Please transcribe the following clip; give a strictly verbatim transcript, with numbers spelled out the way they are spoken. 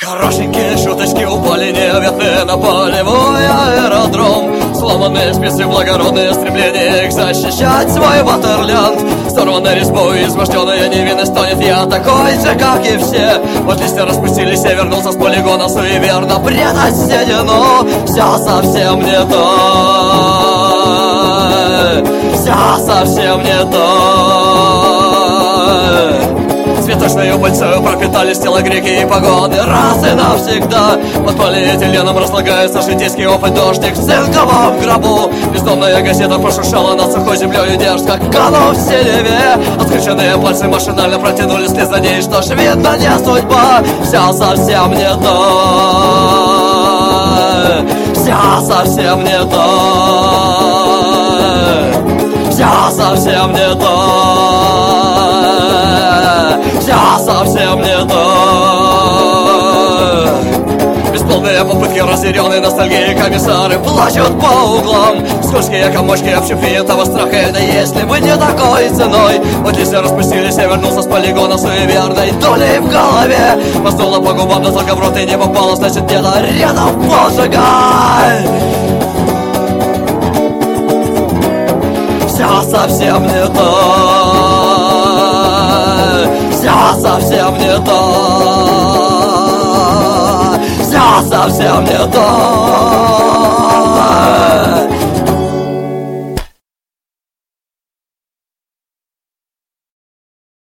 Хорошенькие шуточки упали неверные на полевой аэродром. Сломанные спецы, благородные стремления их защищать свой Ватерлянд. Сорванной резьбой изможденная невинность тонет. Я такой же, как и все. Вот листья распустились, я вернулся с полигона суеверно предать седину. Все совсем не то, все совсем не то. Цветочную пыльцою пропитались тела греки и погоны раз и навсегда. Под полиэтиленом разлагается житейский опыт. Дождик в цинковом гробу. Бездомная газета пошуршала над сухой землей. Дерзко канув в синеве. Отскрещенные пальцы машинально протянули вслед за ней. Что ж, видно, не судьба. Все совсем не то, все совсем не то, все совсем не то, все совсем не то. Бесплодные попытки разъяренной ностальгии комиссары плачут по углам. Скользкие комочки общепринятого страха. Да если бы не такой ценой. Вот листья распустились, я вернулся с полигона суеверной дулей в голове. Поснула по губам, но только в рот и не попало. Значит, где-то рядом поджигай. Все совсем не то, все совсем не то, все совсем не то.